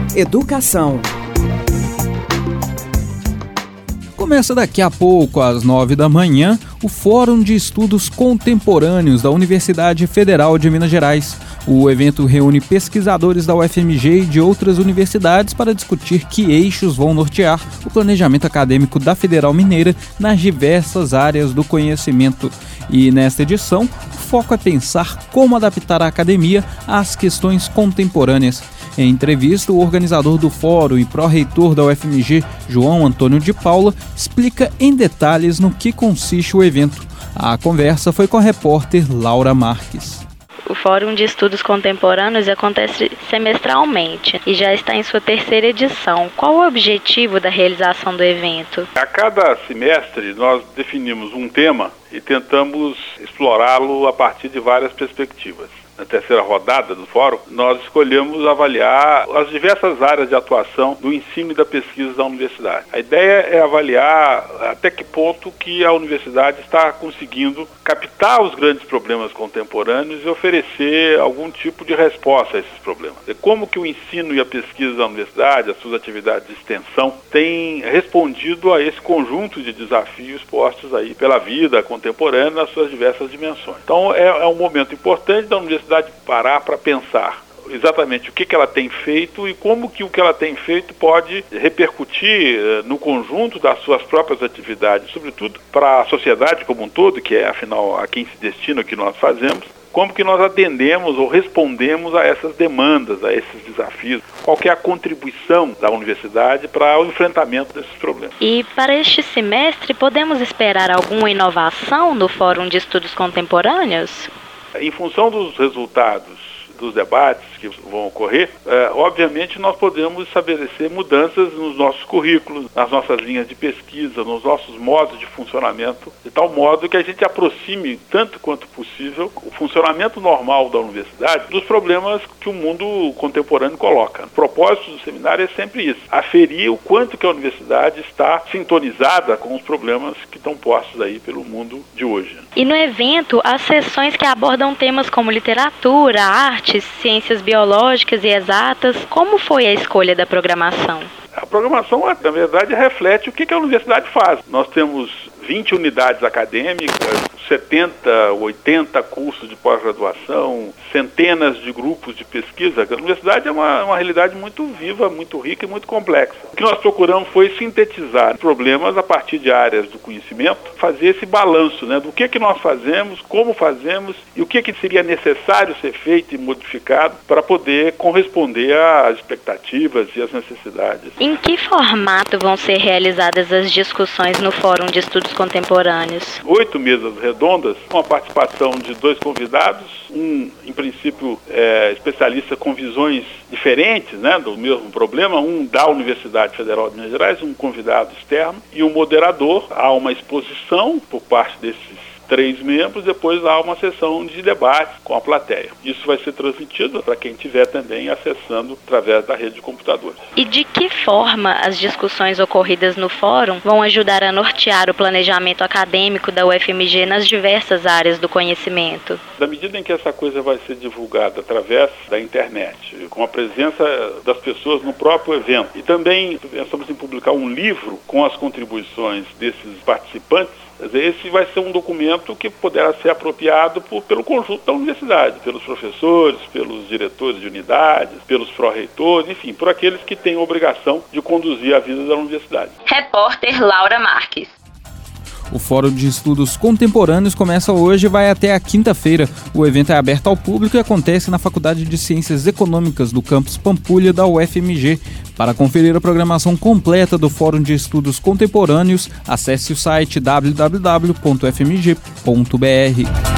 Educação. Começa daqui a pouco, às 9 da manhã, o Fórum de Estudos Contemporâneos da Universidade Federal de Minas Gerais. O evento reúne pesquisadores da UFMG e de outras universidades para discutir que eixos vão nortear o planejamento acadêmico da Federal Mineira nas diversas áreas do conhecimento. E nesta edição, o foco é pensar como adaptar a academia às questões contemporâneas. Em entrevista, o organizador do fórum e pró-reitor da UFMG, João Antônio de Paula, explica em detalhes no que consiste o evento. A conversa foi com a repórter Laura Marques. O Fórum de Estudos Contemporâneos acontece semestralmente e já está em sua terceira edição. Qual o objetivo da realização do evento? A cada semestre nós definimos um tema e tentamos explorá-lo a partir de várias perspectivas. Na terceira rodada do fórum, nós escolhemos avaliar as diversas áreas de atuação do ensino e da pesquisa da universidade. A ideia é avaliar até que ponto que a universidade está conseguindo captar os grandes problemas contemporâneos e oferecer algum tipo de resposta a esses problemas. Como que o ensino e a pesquisa da universidade, as suas atividades de extensão, têm respondido a esse conjunto de desafios postos aí pela vida contemporânea nas suas diversas dimensões. Então é um momento importante da universidade parar para pensar exatamente o que ela tem feito e como que o que ela tem feito pode repercutir no conjunto das suas próprias atividades, sobretudo para a sociedade como um todo, que é afinal a quem se destina o que nós fazemos, como que nós atendemos ou respondemos a essas demandas, a esses desafios, qual que é a contribuição da universidade para o enfrentamento desses problemas. E para este semestre, podemos esperar alguma inovação no Fórum de Estudos Contemporâneos? Em função dos resultados dos debates que vão ocorrer, obviamente nós podemos estabelecer mudanças nos nossos currículos, nas nossas linhas de pesquisa, nos nossos modos de funcionamento, de tal modo que a gente aproxime tanto quanto possível o funcionamento normal da universidade dos problemas que o mundo contemporâneo coloca. O propósito do seminário é sempre isso, aferir o quanto que a universidade está sintonizada com os problemas que estão postos aí pelo mundo de hoje. E no evento, as sessões que abordam temas como literatura, arte, ciências biológicas e exatas, como foi a escolha da programação? A programação, na verdade, reflete o que a universidade faz. Nós temos 20 unidades acadêmicas, 70, 80 cursos de pós-graduação, centenas de grupos de pesquisa. A universidade é uma realidade muito viva, muito rica e muito complexa. O que nós procuramos foi sintetizar problemas a partir de áreas do conhecimento, fazer esse balanço, do que nós fazemos, como fazemos e o que seria necessário ser feito e modificado para poder corresponder às expectativas e às necessidades. Em que formato vão ser realizadas as discussões no Fórum de Estudos Contemporâneos? 8 mesas redondas, com a participação de 2 convidados, um, em princípio, especialista com visões diferentes, do mesmo problema, um da Universidade Federal de Minas Gerais, um convidado externo e um moderador. Há uma exposição por parte desses 3 membros, depois há uma sessão de debate com a plateia. Isso vai ser transmitido para quem estiver também acessando através da rede de computadores. E de que forma as discussões ocorridas no fórum vão ajudar a nortear o planejamento acadêmico da UFMG nas diversas áreas do conhecimento? Na medida em que essa coisa vai ser divulgada através da internet, com a presença das pessoas no próprio evento, e também pensamos em publicar um livro com as contribuições desses participantes, esse vai ser um documento que poderá ser apropriado pelo conjunto da universidade, pelos professores, pelos diretores de unidades, pelos pró-reitores, enfim, por aqueles que têm a obrigação de conduzir a vida da universidade. Repórter Laura Marques. O Fórum de Estudos Contemporâneos começa hoje e vai até a quinta-feira. O evento é aberto ao público e acontece na Faculdade de Ciências Econômicas do campus Pampulha da UFMG. Para conferir a programação completa do Fórum de Estudos Contemporâneos, acesse o site www.ufmg.br.